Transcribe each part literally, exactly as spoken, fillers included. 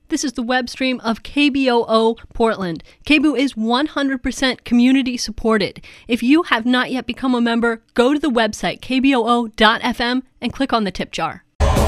This is the web stream of K B O O Portland. K B O O is one hundred percent community supported. If you have not yet become a member, go to the website k b o o dot f m and click on the tip jar.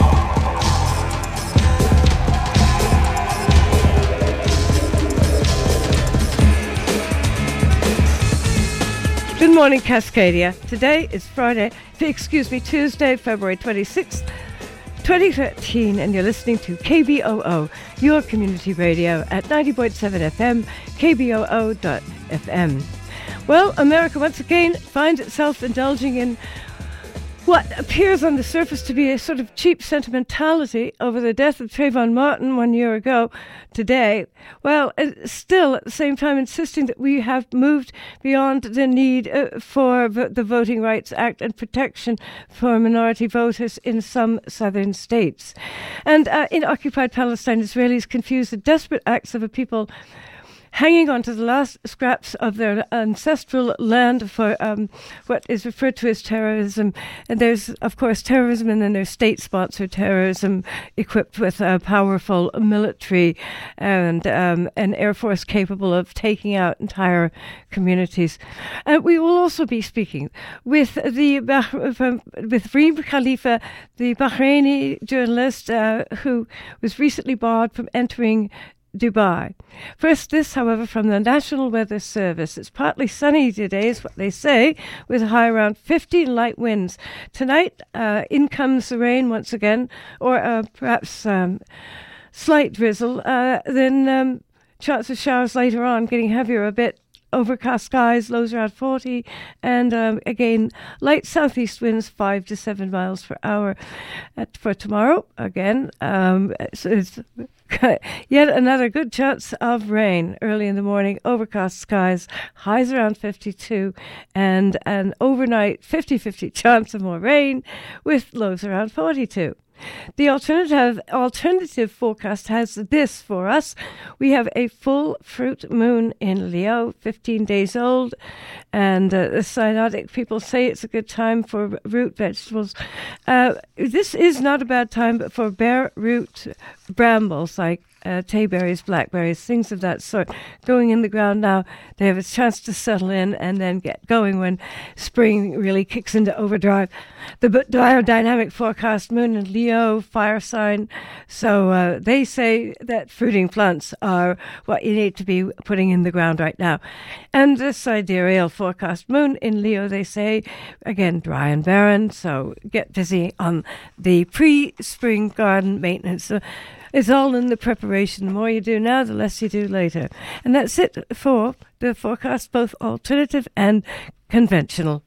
Good morning, Cascadia. Today is Friday, excuse me, Tuesday, February twenty-sixth, twenty thirteen, and you're listening to K B O O, your community radio at ninety point seven F M, k b o o dot f m. Well, America once again finds itself indulging in what appears on the surface to be a sort of cheap sentimentality over the death of Trayvon Martin one year ago today. Well, still at the same time insisting that we have moved beyond the need uh, for v- the Voting Rights Act and protection for minority voters in some southern states. And uh, in occupied Palestine, Israelis confuse the desperate acts of a people hanging on to the last scraps of their ancestral land for um, what is referred to as terrorism. And there's, of course, terrorism, and then there's state-sponsored terrorism equipped with a powerful military and um, an air force capable of taking out entire communities. Uh, we will also be speaking with the with Reem Khalifa, the Bahraini journalist uh, who was recently barred from entering Dubai. First, this, however, from the National Weather Service. It's partly sunny today, is what they say, with a high around fifteen light winds. Tonight, uh, in comes the rain once again, or uh, perhaps um, slight drizzle. Uh, then um, chance of showers later on, getting heavier a bit. Overcast skies, lows around forty, and um, again, light southeast winds five to seven miles per hour. At, for tomorrow, again, um, so it's yet another good chance of rain early in the morning. Overcast skies, highs around fifty-two, and an overnight fifty-fifty chance of more rain with lows around forty-two. The alternative alternative forecast has this for us. We have a full fruit moon in Leo, fifteen days old, and uh, the synodic people say it's a good time for root vegetables. Uh, this is not a bad time but for bare root brambles like Uh, tayberries, blackberries, things of that sort, going in the ground now. They have a chance to settle in and then get going when spring really kicks into overdrive. The biodynamic forecast moon in Leo, fire sign, so uh, they say that fruiting plants are what you need to be putting in the ground right now. And the sidereal forecast moon in Leo, they say, again, dry and barren, so get busy on the pre-spring garden maintenance. So it's all in the preparation. The more you do now, the less you do later. And that's it for the forecast, both alternative and conventional.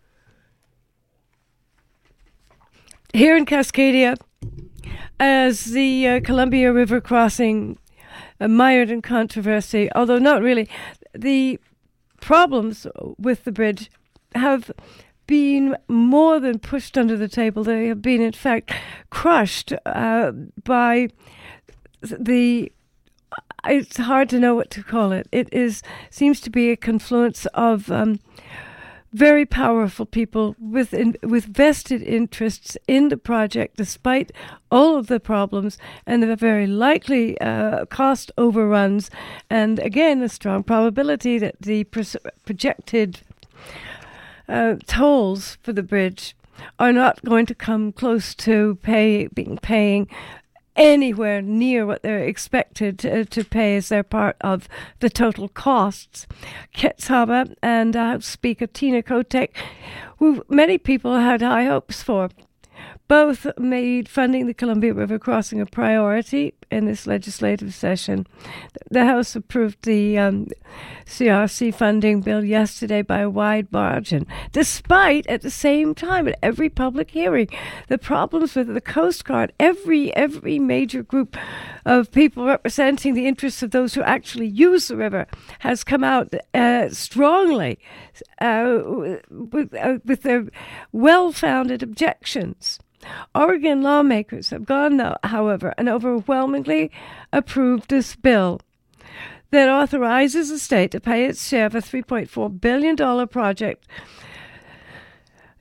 Here in Cascadia, as the uh, Columbia River crossing uh, mired in controversy, although not really, the problems with the bridge have been more than pushed under the table. They have been, in fact, crushed uh, by the, it's hard to know what to call it. It is seems to be a confluence of um, very powerful people with in, with vested interests in the project, despite all of the problems and the very likely uh, cost overruns, and again, a strong probability that the pro- projected uh, tolls for the bridge are not going to come close to pay being paying anywhere near what they're expected to, to pay as their part of the total costs. Ketsaba and House Speaker Tina Kotek, who many people had high hopes for, both made funding the Columbia River crossing a priority in this legislative session. The House approved the um, C R C funding bill yesterday by a wide margin, despite at the same time at every public hearing the problems with the Coast Guard. Every every major group of people representing the interests of those who actually use the river has come out uh, strongly uh, with, uh, with their well-founded objections. Oregon lawmakers have gone, though, however, and overwhelmingly approved this bill that authorizes the state to pay its share of a three point four billion dollars project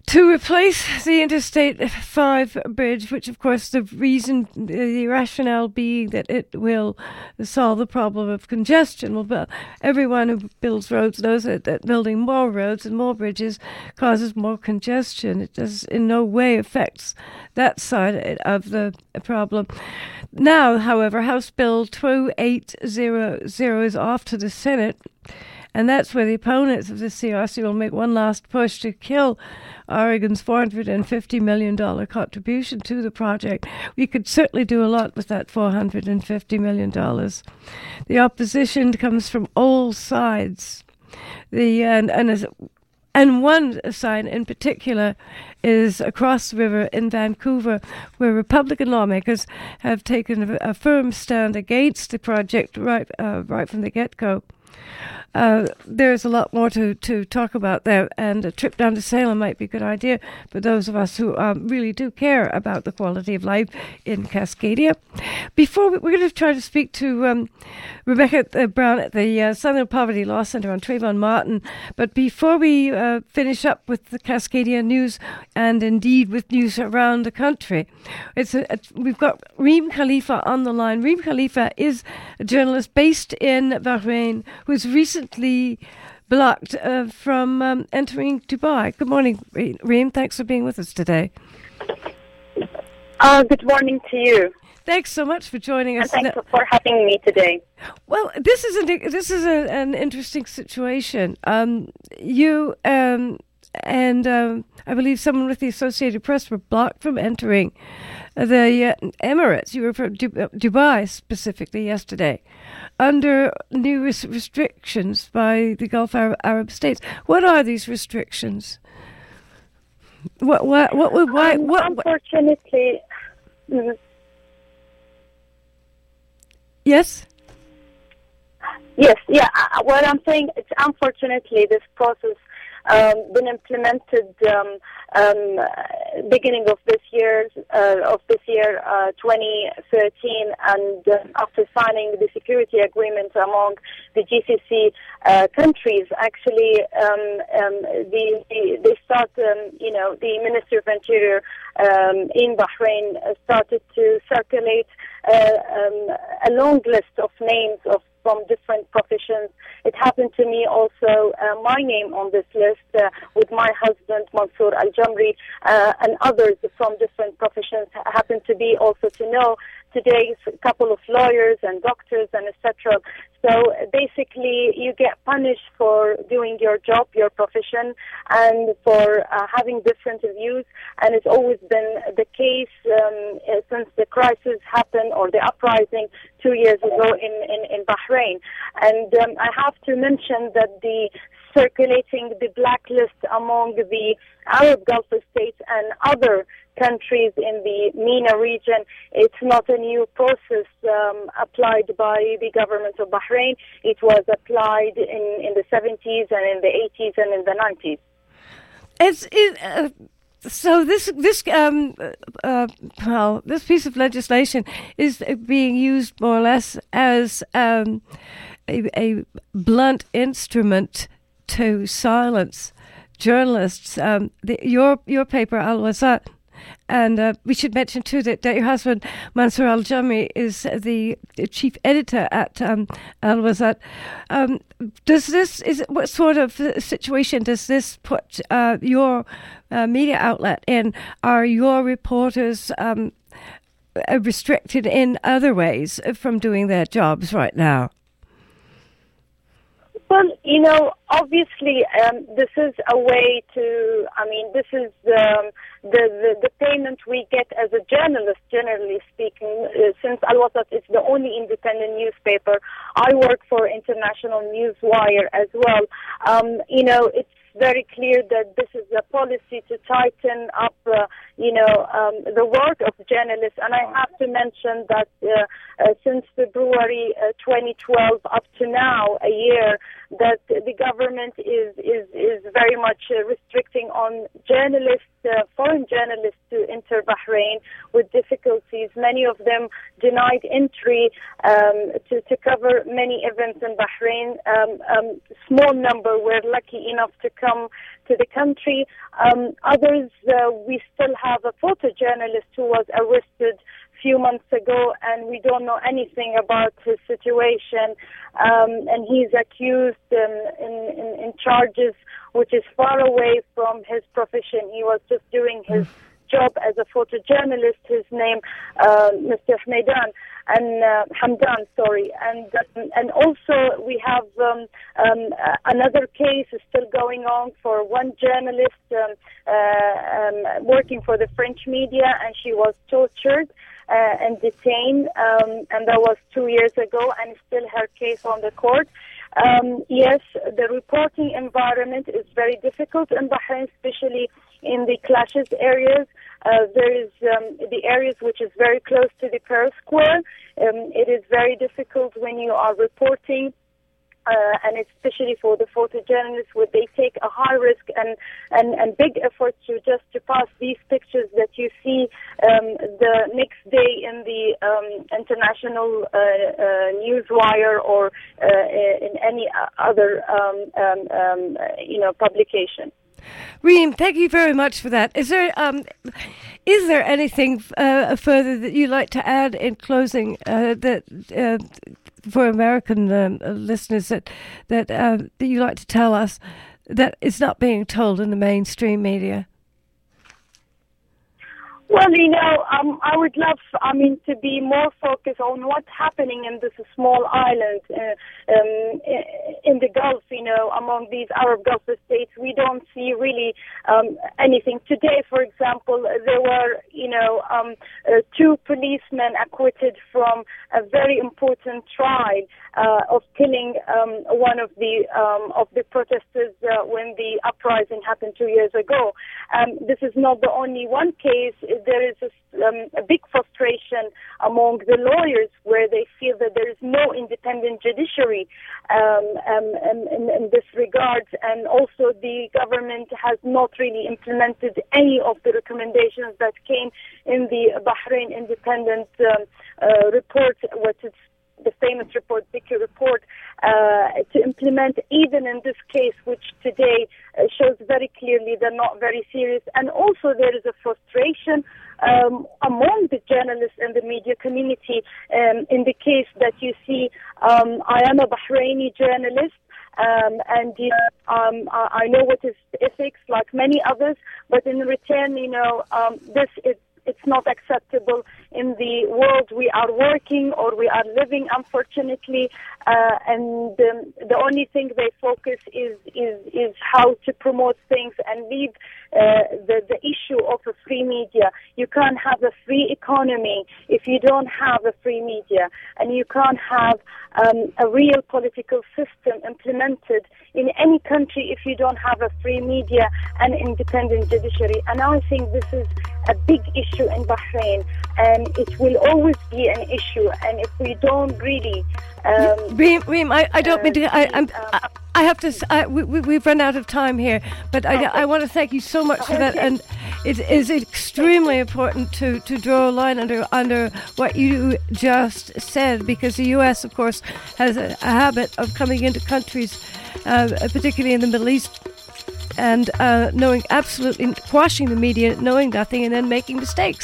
to replace the Interstate five bridge, which, of course, the reason, the rationale being that it will solve the problem of congestion. Well, but everyone who builds roads knows that, that building more roads and more bridges causes more congestion. It does in no way affects that side of the problem. Now, however, House Bill two eight zero zero is off to the Senate. And that's where the opponents of the C R C will make one last push to kill Oregon's four hundred fifty million dollars contribution to the project. We could certainly do a lot with that four hundred fifty million dollars. The opposition comes from all sides. The and and, as, and one side in particular is across the river in Vancouver, where Republican lawmakers have taken a, a firm stand against the project right uh, right from the get-go. Uh, there's a lot more to, to talk about there, and a trip down to Salem might be a good idea for those of us who um, really do care about the quality of life in Cascadia. Before we, we're going to try to speak to um, Rebecca uh, Brown at the uh, Southern Poverty Law Center on Trayvon Martin, but before we uh, finish up with the Cascadia news and indeed with news around the country, it's a, a, we've got Reem Khalifa on the line. Reem Khalifa is a journalist based in Bahrain who is recently blocked uh, from um, entering Dubai. Good morning, Reem. Thanks for being with us today. Uh, good morning to you. Thanks so much for joining us. And thanks no- for having me today. Well, this is, a, this is a, an interesting situation. Um, you um, and um, I believe someone with the Associated Press were blocked from entering the uh, Emirates. You were from du- Dubai specifically yesterday, under new res- restrictions by the Gulf Arab, Arab states. What are these restrictions? What? What? What? What? Why, um, what unfortunately, mm, yes. Yes. Yeah. Uh, what I'm saying, it's unfortunately this process um, been implemented um, um, beginning of this year, uh, of this year, uh, twenty thirteen, and uh, after signing the security agreement among the G C C uh, countries, actually, um, um, the, the, they start, um, you know, the Ministry of Interior um, in Bahrain started to circulate uh, um, a long list of names of from different professions. It happened to me also, uh, my name on this list uh, with my husband, Mansour Al-Jamri, uh, and others from different professions happen to be also to know today a couple of lawyers and doctors and et cetera. So basically, you get punished for doing your job, your profession, and for uh, having different views. And it's always been the case um, since the crisis happened or the uprising two years ago in, in, in Bahrain. And um, I have to mention that the circulating the blacklist among the Arab Gulf states and other countries in the MENA region, it's not a new process um, applied by the government of Bahrain. It was applied in, in the seventies and in the eighties and in the nineties. It's it, uh, so this this um uh, well this piece of legislation is being used more or less as um, a, a blunt instrument to silence journalists. Um, the, your your paper Al Wazat. And uh, we should mention, too, that, that your husband, Mansour Al-Jamri, is the chief editor at um, Al-Wazat. Um, does this, is it, what sort of situation does this put uh, your uh, media outlet in? Are your reporters um, restricted in other ways from doing their jobs right now? Well, you know, obviously, um, this is a way to, I mean, this is um, the, the, the payment we get as a journalist, generally speaking, uh, since Al-Wasat is the only independent newspaper. I work for International Newswire as well. Um, you know, it's very clear that this is a policy to tighten up, uh, you know, um, the work of journalists. And I have to mention that uh, uh, since February uh, twenty twelve up to now, a year, that the government is is, is very much uh, restricting on journalists, uh, foreign journalists to enter Bahrain with difficulties. Many of them denied entry um, to, to cover many events in Bahrain. Um, um, small number were lucky enough to come to the country. Um, others, uh, we still have a photojournalist who was arrested few months ago, and we don't know anything about his situation. Um, and he's accused um, in, in, in charges which is far away from his profession. He was just doing his job as a photojournalist. His name, uh, Mister Hamdan, and uh, Hamdan, sorry. And um, and also we have um, um, uh, another case is still going on for one journalist um, uh, um, working for the French media, and she was tortured Uh, and detained, um, and that was two years ago, and still her case on the court. Um, yes, the reporting environment is very difficult in Bahrain, especially in the clashes areas. Uh, there is um, the areas which is very close to the Pearl Square. Um, it is very difficult when you are reporting. Uh, and especially for the photojournalists, where they take a high risk and, and, and big effort to just to pass these pictures that you see um, the next day in the um, international uh, uh, news wire or uh, in any other um, um, um, you know publication. Reem, thank you very much for that. Is there um, is there anything uh, further that you'd like to add in closing uh, that? Uh, for American um, listeners that that uh, that you like to tell us that is not being told in the mainstream media? Well, you know, um, I would love, I mean, to be more focused on what's happening in this small island uh, um, in the Gulf, you know, among these Arab Gulf states. We don't see really um, anything. Today, for example, there were, you know, um, uh, two policemen acquitted from a very important trial uh, of killing um, one of the um, of the protesters uh, when the uprising happened two years ago. Um, this is not the only one case. There is a, um, a big frustration among the lawyers where they feel that there is no independent judiciary um, um, in, in this regard, and also the government has not really implemented any of the recommendations that came in the Bahrain Independent um, uh, report, what is the famous report, Dickey report, uh, to implement even in this case, which today uh, shows very clearly they're not very serious. And also there is a frustration um, among the journalists and the media community um, in the case that you see, um, I am a Bahraini journalist, Um, and you know, um, I, I know what is ethics, like many others, but in return, you know, um, this is it's not acceptable in the world we are working or we are living, unfortunately. Uh, and um, the only thing they focus is is is how to promote things and leave uh, the the issue of a free media. You can't have a free economy if you don't have a free media, and you can't have um, a real political system implemented in any country if you don't have a free media and independent judiciary. And I think this is a big issue in Bahrain, and it will always be an issue. And if we don't really, um, Reem, Reem, I, I don't uh, mean to. I, I'm, um, I, I have to. I, we, we've run out of time here, but I, okay. I want to thank you so much for that. And it is extremely important to, to draw a line under under what you just said, because the U S, of course, has a, a habit of coming into countries, uh, particularly in the Middle East, and uh, knowing absolutely, quashing the media, knowing nothing, and then making mistakes.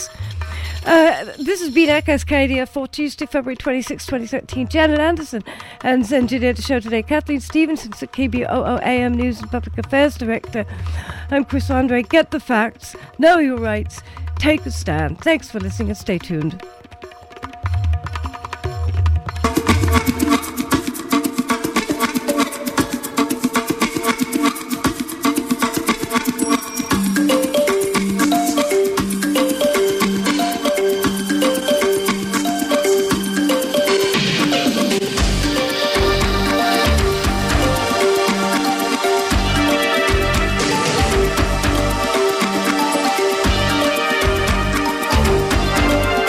Uh, this has been Cascadia for Tuesday, February twenty-sixth, twenty thirteen. Janet Anderson and engineered the show today. Kathleen Stevenson, K B O O A M News and Public Affairs Director. I'm Chris Andre. Get the facts, know your rights, take a stand. Thanks for listening and stay tuned.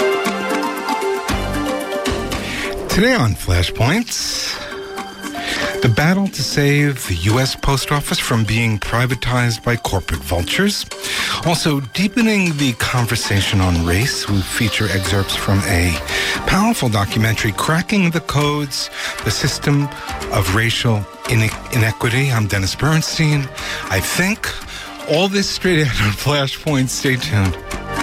Today on Flashpoints, The battle to save the U S Post Office from being privatized by corporate vultures. Also, deepening the conversation on race. We feature excerpts from a powerful documentary, Cracking the Codes, the System of Racial Ine- Inequity. I'm Dennis Bernstein. I think all this straight ahead on Flashpoint. Stay tuned.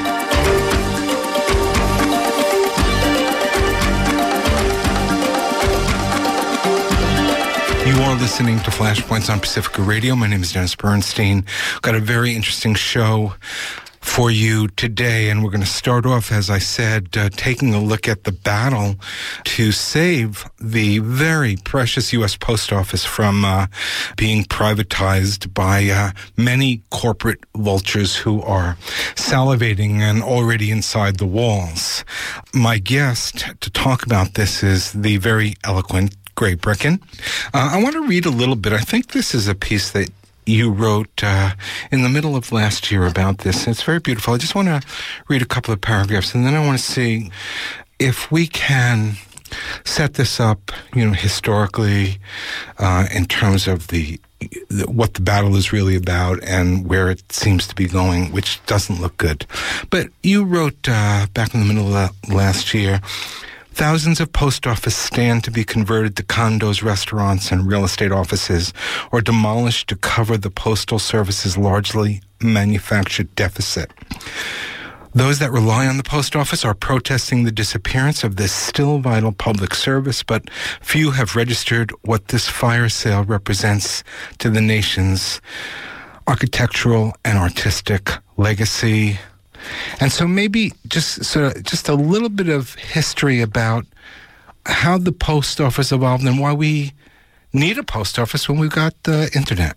You are listening to Flashpoints on Pacifica Radio. My name is Dennis Bernstein. Got a very interesting show for you today, and we're going to start off, as I said, uh, taking a look at the battle to save the very precious U S Post Office from uh, being privatized by uh, many corporate vultures who are salivating and already inside the walls. My guest to talk about this is the very eloquent Gray Breckin. Uh, I want to read a little bit. I think this is a piece that you wrote uh, in the middle of last year about this. It's very beautiful. I just want to read a couple of paragraphs, and then I want to see if we can set this up, you know, historically, uh, in terms of the, the what the battle is really about and where it seems to be going, which doesn't look good. But you wrote uh, back in the middle of last year, thousands of post offices stand to be converted to condos, restaurants, and real estate offices, or demolished to cover the Postal Service's largely manufactured deficit. Those that rely on the post office are protesting the disappearance of this still vital public service, but few have registered what this fire sale represents to the nation's architectural and artistic legacy. And so maybe just sort of just a little bit of history about how the post office evolved and why we need a post office when we've got the internet.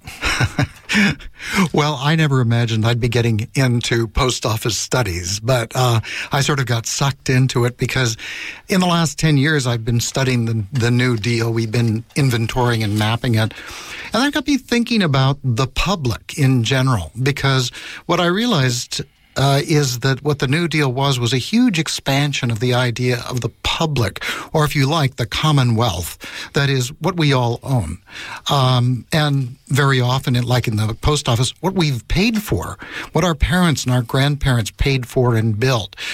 Well, I never imagined I'd be getting into post office studies, but uh, I sort of got sucked into it because in the last ten years I've been studying the, the New Deal. We've been inventorying and mapping it. And that got me thinking about the public in general, because what I realized Uh, is that what the New Deal was was a huge expansion of the idea of the public, or if you like, the commonwealth, that is what we all own. Um, and very often, like in the post office, what we've paid for, what our parents and our grandparents paid for and built.